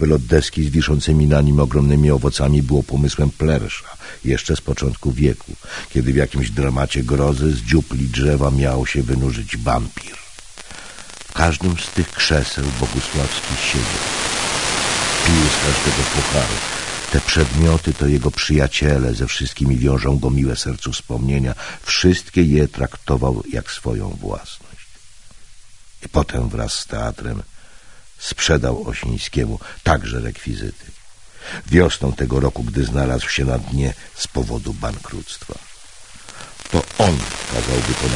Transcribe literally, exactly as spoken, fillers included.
Tabelot deski z wiszącymi na nim ogromnymi owocami było pomysłem Plersza, jeszcze z początku wieku, kiedy w jakimś dramacie grozy z dziupli drzewa miał się wynurzyć wampir. W każdym z tych krzeseł Bogusławski siedział. Pił z każdego pucharu. Te przedmioty to jego przyjaciele, ze wszystkimi wiążą go miłe sercu wspomnienia. Wszystkie je traktował jak swoją własność. I potem wraz z teatrem sprzedał Osińskiemu także rekwizyty. Wiosną tego roku, gdy znalazł się na dnie z powodu bankructwa. To on kazał wykonać